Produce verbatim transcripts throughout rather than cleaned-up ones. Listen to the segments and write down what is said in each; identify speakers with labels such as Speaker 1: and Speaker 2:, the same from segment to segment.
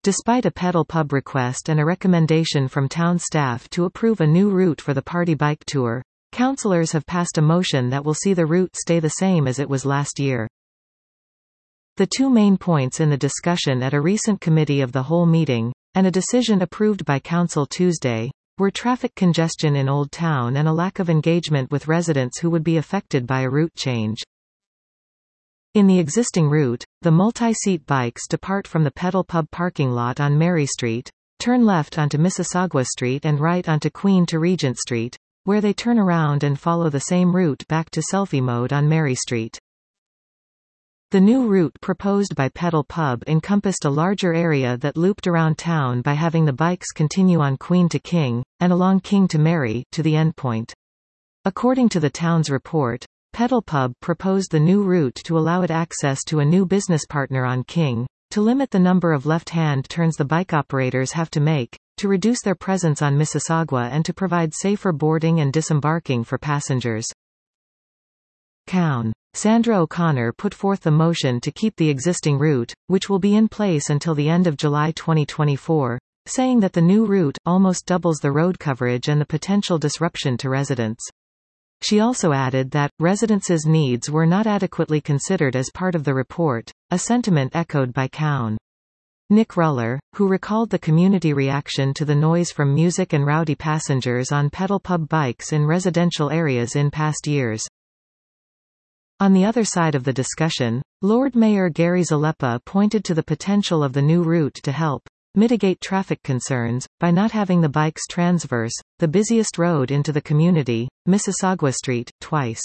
Speaker 1: Despite a pedal pub request and a recommendation from town staff to approve a new route for the party bike tour, councillors have passed a motion that will see the route stay the same as it was last year. The two main points in the discussion at a recent committee of the whole meeting, and a decision approved by Council Tuesday, were traffic congestion in Old Town and a lack of engagement with residents who would be affected by a route change. In the existing route, the multi-seat bikes depart from the Pedal Pub parking lot on Mary Street, turn left onto Mississauga Street and right onto Queen to Regent Street, where they turn around and follow the same route back to Selfie Mode on Mary Street. The new route proposed by Pedal Pub encompassed a larger area that looped around town by having the bikes continue on Queen to King, and along King to Mary, to the endpoint. According to the town's report, Pedal Pub proposed the new route to allow it access to a new business partner on King, to limit the number of left-hand turns the bike operators have to make, to reduce their presence on Mississauga and to provide safer boarding and disembarking for passengers. Cown. Sandra O'Connor put forth the motion to keep the existing route, which will be in place until the end of July twenty twenty-four, saying that the new route almost doubles the road coverage and the potential disruption to residents. She also added that, residents' needs were not adequately considered as part of the report, a sentiment echoed by Cown. Nick Ruller, who recalled the community reaction to the noise from music and rowdy passengers on Pedal Pub bikes in residential areas in past years. On the other side of the discussion, Lord Mayor Gary Zalepa pointed to the potential of the new route to help mitigate traffic concerns, by not having the bikes transverse the busiest road into the community, Mississauga Street, twice.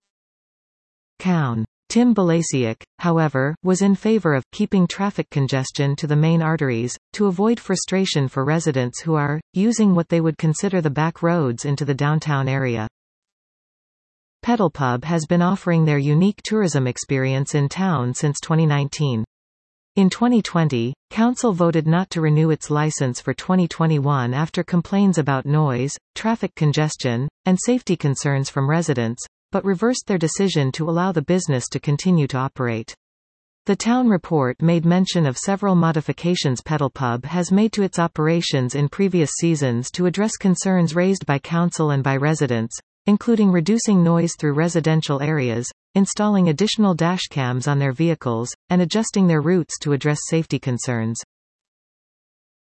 Speaker 1: Cown. Tim Balasiuk, however, was in favor of keeping traffic congestion to the main arteries, to avoid frustration for residents who are using what they would consider the back roads into the downtown area. Pedal Pub has been offering their unique tourism experience in town since twenty nineteen. In twenty twenty, Council voted not to renew its license for twenty twenty-one after complaints about noise, traffic congestion, and safety concerns from residents, but reversed their decision to allow the business to continue to operate. The town report made mention of several modifications Pedal Pub has made to its operations in previous seasons to address concerns raised by Council and by residents, including reducing noise through residential areas, installing additional dashcams on their vehicles, and adjusting their routes to address safety concerns.